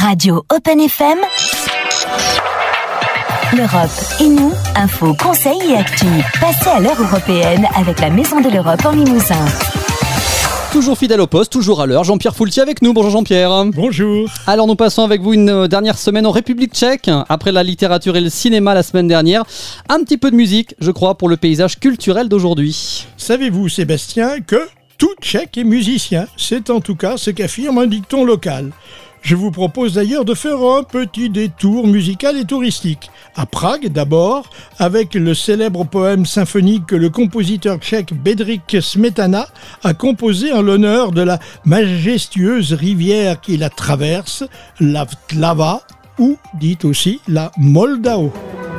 Radio Open FM. L'Europe et nous, info, conseils et actu. Passez à l'heure européenne avec la Maison de l'Europe en Limousin. Toujours fidèle au poste, toujours à l'heure. Jean-Pierre Foultier avec nous. Bonjour Jean-Pierre. Bonjour. Alors nous passons avec vous une dernière semaine en République tchèque. Après la littérature et le cinéma la semaine dernière, un petit peu de musique, je crois, pour le paysage culturel d'aujourd'hui. Savez-vous, Sébastien, que tout Tchèque est musicien? C'est en tout cas ce qu'affirme un dicton local. Je vous propose d'ailleurs de faire un petit détour musical et touristique. À Prague d'abord, avec le célèbre poème symphonique que le compositeur tchèque Bedřich Smetana a composé en l'honneur de la majestueuse rivière qui la traverse, la Vltava, ou dite aussi la Moldao.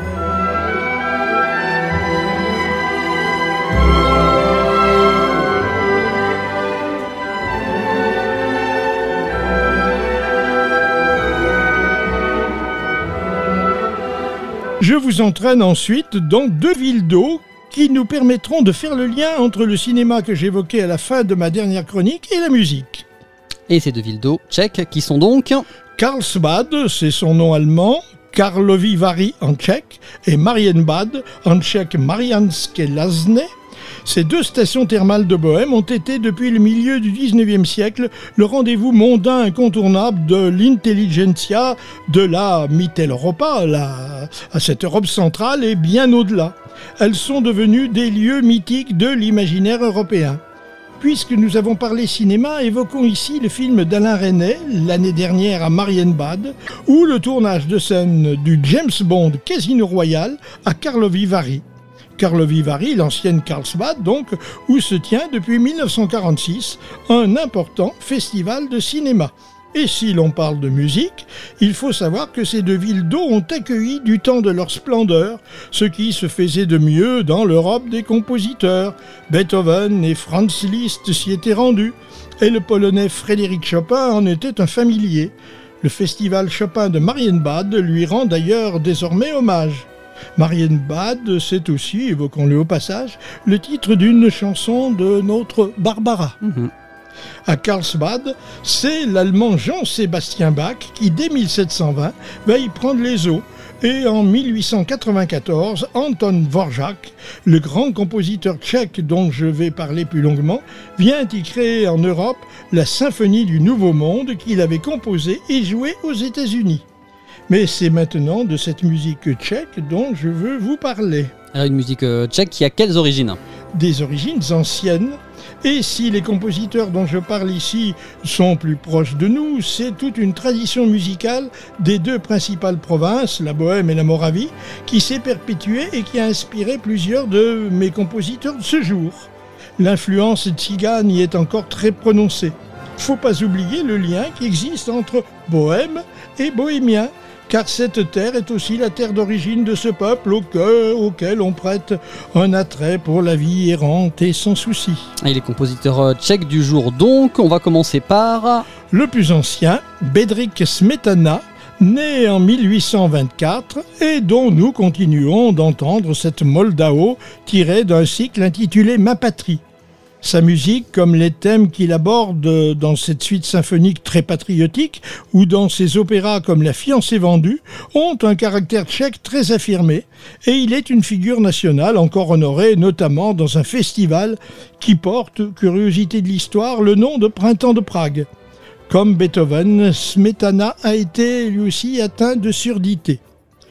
Je vous entraîne ensuite dans deux villes d'eau qui nous permettront de faire le lien entre le cinéma que j'évoquais à la fin de ma dernière chronique et la musique. Et ces deux villes d'eau tchèques qui sont donc Karlsbad, c'est son nom allemand, Karlovy Vary en tchèque, et Marienbad, en tchèque Mariánské Lázně. Ces deux stations thermales de Bohême ont été, depuis le milieu du 19e siècle, le rendez-vous mondain incontournable de l'intelligentsia de la Mitteleuropa, à cette Europe centrale et bien au-delà. Elles sont devenues des lieux mythiques de l'imaginaire européen. Puisque nous avons parlé cinéma, évoquons ici le film d'Alain Resnais, l'année dernière à Marienbad, ou le tournage de scène du James Bond Casino Royale à Karlovy Vary. Karlovy Vary, l'ancienne Karlsbad donc, où se tient depuis 1946 un important festival de cinéma. Et si l'on parle de musique, il faut savoir que ces deux villes d'eau ont accueilli du temps de leur splendeur ce qui se faisait de mieux dans l'Europe des compositeurs. Beethoven et Franz Liszt s'y étaient rendus, et le Polonais Frédéric Chopin en était un familier. Le festival Chopin de Marienbad lui rend d'ailleurs désormais hommage. Marienbad, c'est aussi, évoquons-le au passage, le titre d'une chanson de notre Barbara. À Karlsbad, c'est l'Allemand Jean-Sébastien Bach qui, dès 1720, va y prendre les eaux. Et en 1894, Anton Dvořák, le grand compositeur tchèque dont je vais parler plus longuement, vient y créer en Europe la symphonie du Nouveau Monde qu'il avait composée et jouée aux États-Unis. Mais c'est maintenant de cette musique tchèque dont je veux vous parler. Alors une musique tchèque qui a quelles origines ? Des origines anciennes. Et si les compositeurs dont je parle ici sont plus proches de nous, c'est toute une tradition musicale des deux principales provinces, la Bohême et la Moravie, qui s'est perpétuée et qui a inspiré plusieurs de mes compositeurs de ce jour. L'influence tzigane y est encore très prononcée. Faut pas oublier le lien qui existe entre Bohême et Bohémien, car cette terre est aussi la terre d'origine de ce peuple auquel on prête un attrait pour la vie errante et sans souci. Et les compositeurs tchèques du jour donc, on va commencer par... Le plus ancien, Bedřich Smetana, né en 1824 et dont nous continuons d'entendre cette Moldao tirée d'un cycle intitulé Ma patrie. Sa musique, comme les thèmes qu'il aborde dans cette suite symphonique très patriotique ou dans ses opéras comme La fiancée vendue, ont un caractère tchèque très affirmé et il est une figure nationale encore honorée, notamment dans un festival qui porte, curiosité de l'histoire, le nom de Printemps de Prague. Comme Beethoven, Smetana a été lui aussi atteint de surdité.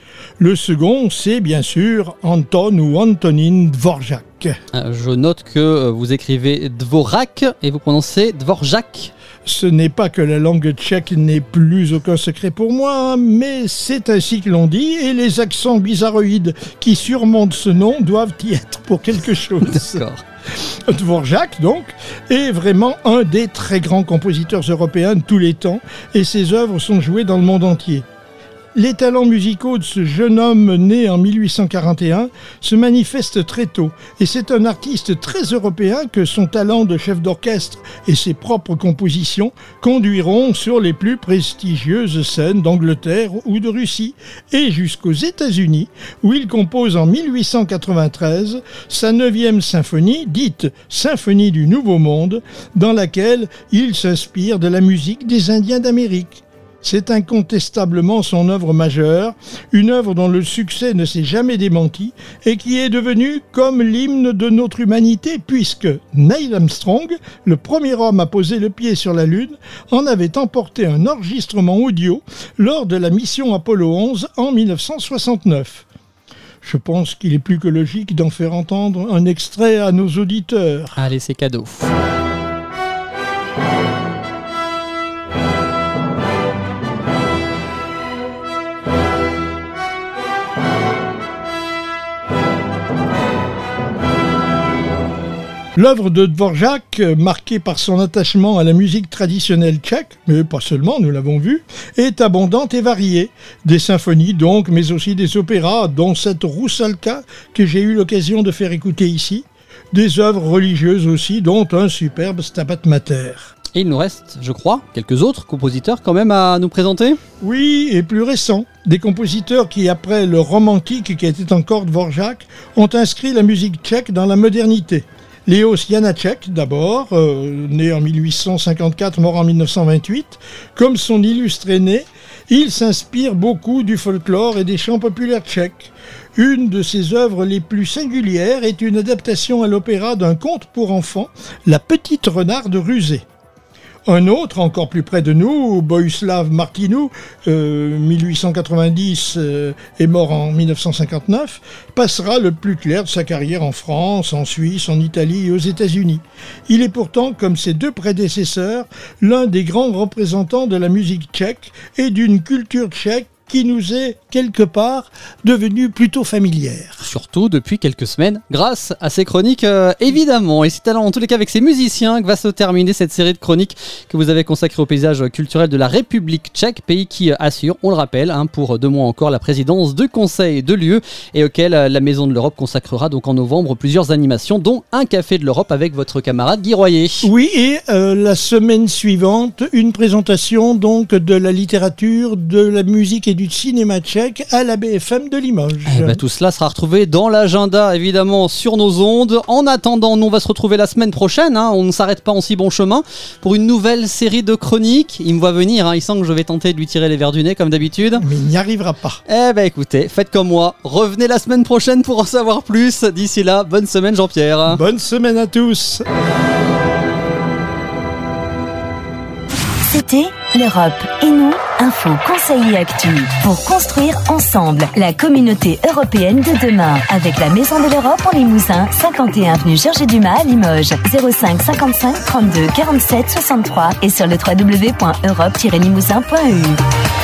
Le second, c'est bien sûr Anton ou Antonín Dvořák. Je note que vous écrivez Dvořák et vous prononcez Dvořák. Ce n'est pas que la langue tchèque n'ait plus aucun secret pour moi, mais c'est ainsi que l'on dit, et les accents bizarroïdes qui surmontent ce nom doivent y être pour quelque chose. D'accord. Dvořák, donc, est vraiment un des très grands compositeurs européens de tous les temps, et ses œuvres sont jouées dans le monde entier. Les talents musicaux de ce jeune homme né en 1841 se manifestent très tôt et c'est un artiste très européen que son talent de chef d'orchestre et ses propres compositions conduiront sur les plus prestigieuses scènes d'Angleterre ou de Russie et jusqu'aux États-Unis où il compose en 1893 sa 9e symphonie, dite Symphonie du Nouveau Monde, dans laquelle il s'inspire de la musique des Indiens d'Amérique. C'est incontestablement son œuvre majeure, une œuvre dont le succès ne s'est jamais démenti et qui est devenue comme l'hymne de notre humanité puisque Neil Armstrong, le premier homme à poser le pied sur la Lune, en avait emporté un enregistrement audio lors de la mission Apollo 11 en 1969. Je pense qu'il est plus que logique d'en faire entendre un extrait à nos auditeurs. Allez, c'est cadeau. L'œuvre de Dvorak, marquée par son attachement à la musique traditionnelle tchèque, mais pas seulement, nous l'avons vu, est abondante et variée. Des symphonies donc, mais aussi des opéras, dont cette Roussalka que j'ai eu l'occasion de faire écouter ici. Des œuvres religieuses aussi, dont un superbe Stabat Mater. Et il nous reste, je crois, quelques autres compositeurs quand même à nous présenter. Oui, et plus récents. Des compositeurs qui, après le romantique qui était encore Dvorak, ont inscrit la musique tchèque dans la modernité. Leos Janáček, d'abord, né en 1854, mort en 1928. Comme son illustre aîné, il s'inspire beaucoup du folklore et des chants populaires tchèques. Une de ses œuvres les plus singulières est une adaptation à l'opéra d'un conte pour enfants, La Petite Renarde rusée. Un autre, encore plus près de nous, Bohuslav Martinu, 1890 est mort en 1959, passera le plus clair de sa carrière en France, en Suisse, en Italie et aux États-Unis. Il est pourtant, comme ses deux prédécesseurs, l'un des grands représentants de la musique tchèque et d'une culture tchèque qui nous est, quelque part, devenue plutôt familière. Surtout depuis quelques semaines, grâce à ces chroniques, évidemment. Et c'est alors, en tous les cas, avec ces musiciens que va se terminer cette série de chroniques que vous avez consacrée au paysage culturel de la République tchèque, pays qui assure, on le rappelle, pour 2 mois encore, la présidence du Conseil de l'UE et auquel la Maison de l'Europe consacrera donc en novembre plusieurs animations, dont un Café de l'Europe avec votre camarade Guy Royer. Oui, et la semaine suivante, une présentation donc de la littérature, de la musique et du cinéma tchèque à la BFM de Limoges. Tout cela sera retrouvé dans l'agenda, évidemment, sur nos ondes. En attendant, nous, on va se retrouver la semaine prochaine. On ne s'arrête pas en si bon chemin pour une nouvelle série de chroniques. Il me voit venir, il sent que je vais tenter de lui tirer les verres du nez, comme d'habitude. Mais il n'y arrivera pas. Écoutez, faites comme moi. Revenez la semaine prochaine pour en savoir plus. D'ici là, bonne semaine, Jean-Pierre. Bonne semaine à tous. C'était l'Europe et nous, info, conseil et actu. Pour construire ensemble la communauté européenne de demain. Avec la Maison de l'Europe en Limousin, 51 avenue Georges Dumas à Limoges. 05 55 32 47 63 et sur le www.europe-limousin.eu.